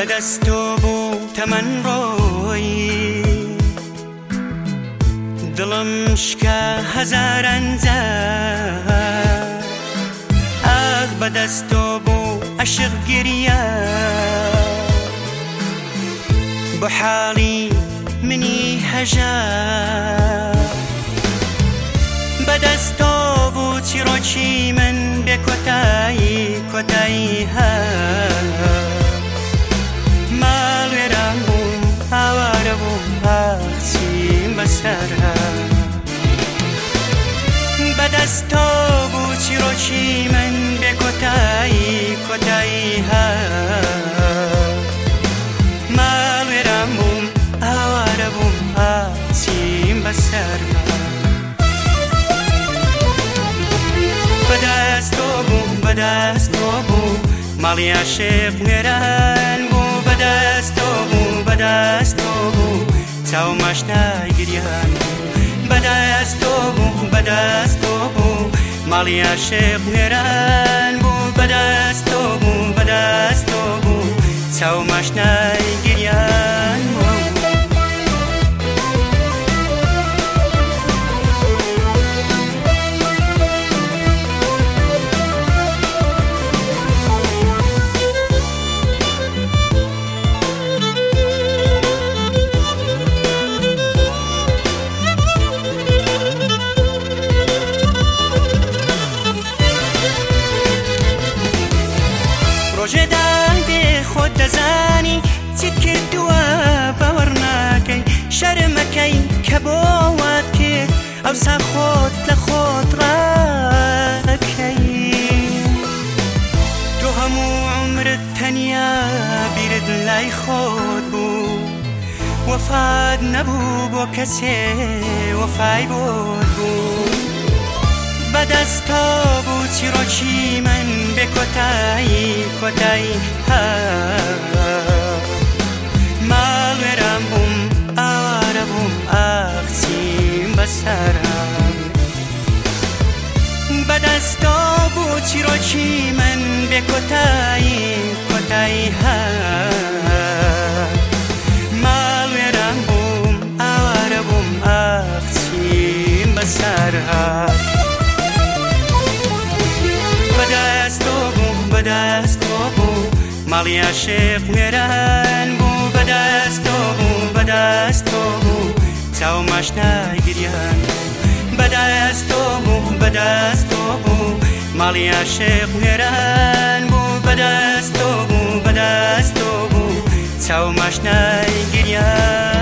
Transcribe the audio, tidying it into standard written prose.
بەدەستۆ بوو تەمەن ڕۆی دڵم شکا هەزاران جار ئاخ بەدەستۆ بوو عەشق گریە بۆ حاڵی منی هەژار بەدەستۆ بوو چیرۆکی من بێ کۆتایی ماڵ وێران بووم ئاوارە بووم ئاچیم بەسەرها بەدەستۆ بوو چیرۆکی من بێ کۆتایی ماڵ وێران بووم ئاوارە بووم ئاچیم بەسەرها بەدەستۆ بوو ماڵی عاشق وێران بوو بەدەستۆ بوو چاوم ئاشنای گریان بەدەستۆ بوو ماڵی عاشق وێران بوو بەدەستۆ بوو چاوم ئاشنای گریان بوو ڕۆژێدان بێ خۆت دەزانی چیت کردووە باوەڕ ناکەی شەرمەکەی کە بۆ وات کرد ئەوسا خۆت لە خۆت ڕاکەی تۆ هەموو عومرت تەنیا بیرت لای خۆت بوو وەفات نەبوو بۆ کەسێ وەفای بۆت بوو بەدەستۆ بوو چیرۆکی من بێ کۆتایی ماڵ وێران بووم ئاوارە بووم ئاخچیم بەسەرها بەدەستۆ بوو چیرۆکی من بێ کۆتایی ماڵ وێران بووم ئاوارە بووم ئاخچیم بەسەرها بەدەستۆ بوو ماڵی عاشق وێران بوو بەدەستۆ بوو چاوم ئاشنای گریان بەدەستۆ بوو ماڵی عاشق وێران بوو بەدەستۆ بوو چاوم ئاشنای گریان